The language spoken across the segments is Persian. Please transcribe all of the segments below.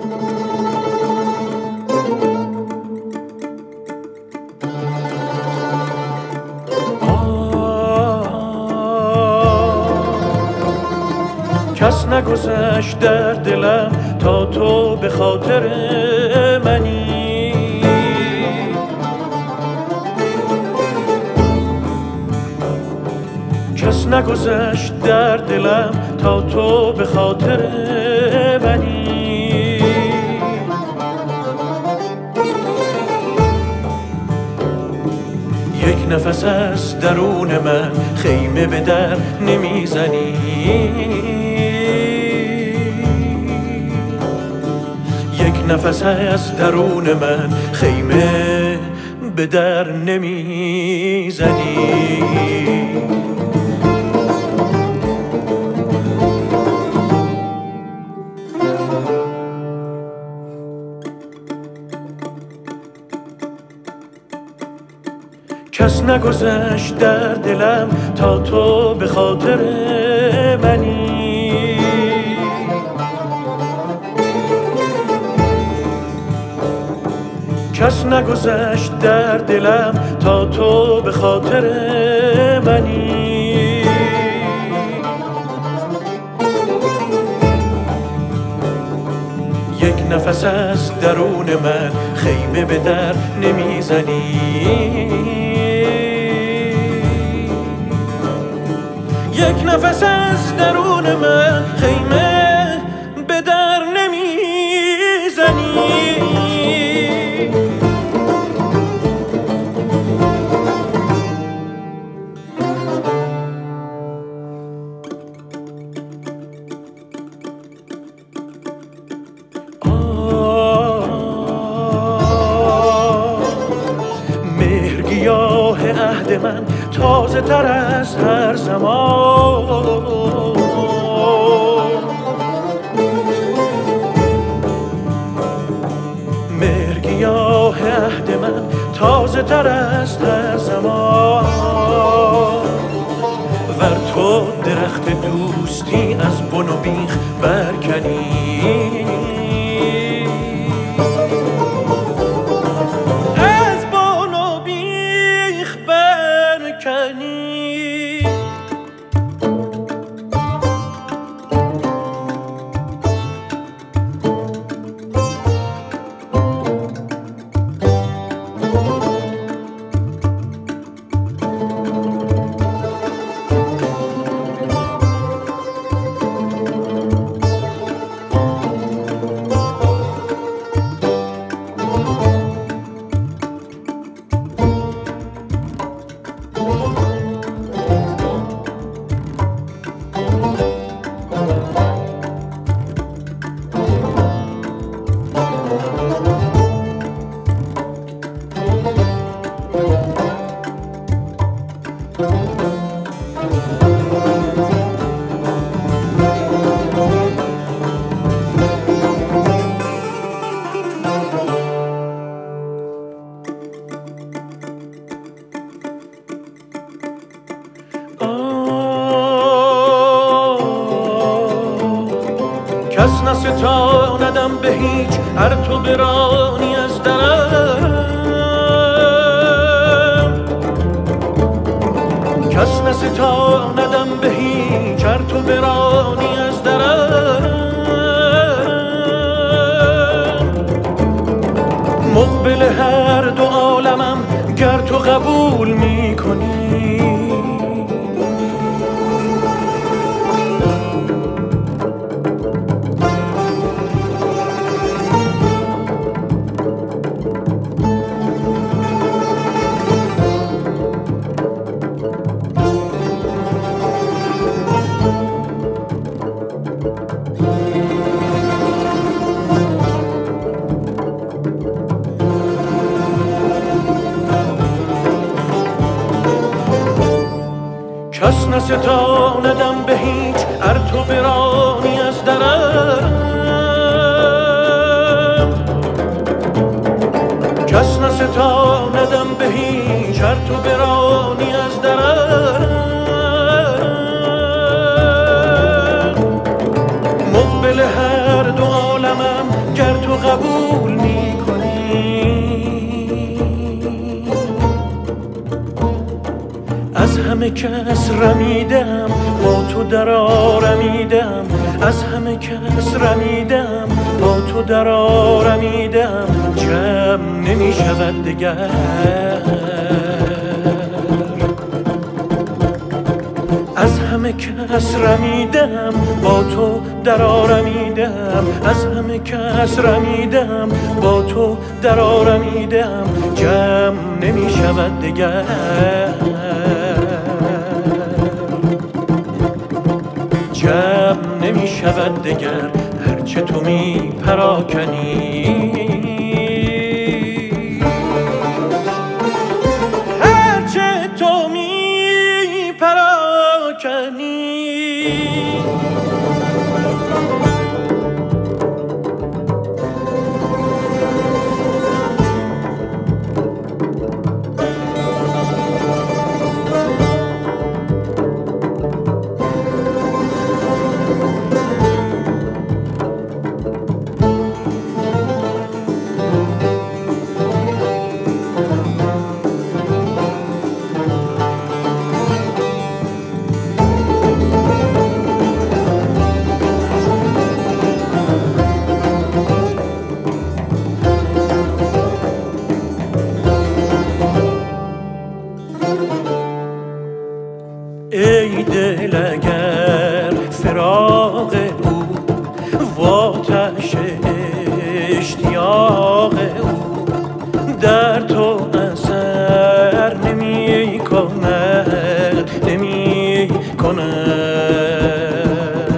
کس نگذشت در دلم تا تو به خاطر منی. کس نگذشت در دلم تا تو به خاطر منی. یک نفس از درون من خیمه به در نمیزنی. یک نفس از درون من خیمه به در نمیزنی. کس نگذشت در دلم تا تو به خاطر منی. کس نگذشت در دلم تا تو به خاطر منی. یک نفس از درون من خیمه به در نمیزنی. یک نفس از درون من خیمه به در نمیزنی. مهرگیاه عهد من تازه تر از هر زمان. مهرگیاه عهد من تازه تر از هر زمان. ور تو درخت دوستی از بن و بیخ برکنی. کس نستاندم به هیچ هر تو برانی از درم. کس نستاندم به هیچ هر تو برانی از درم. مقبل هر دو عالمم گر تو قبول میکنی. کس نستاندم به هیچ ار تو برانی از درم. کس نستاندم به هیچ ار تو برانی از درم. مقبل هر دو عالمم گر تو قبول میکنی. از همه کس رمیدم با تو در آرمیدم، از همه کس رمیدم با تو در آرمیدم، جمع نمی شود دگر. از همه کس رمیدم با تو در آرمیدم، از همه کس رمیدم با تو در آرمیدم، جمع نمی شود دگر. جمع نمی شود دگر هرچه تو می پراکنی. هرچه تو می پراکنی. ای دل اگر فراق او و آتش اشتیاق او در تو اثر نمی کند، نمی کند،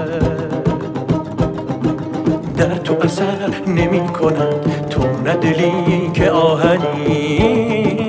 در تو اثر نمی کند، تو نه دلی که آهنی.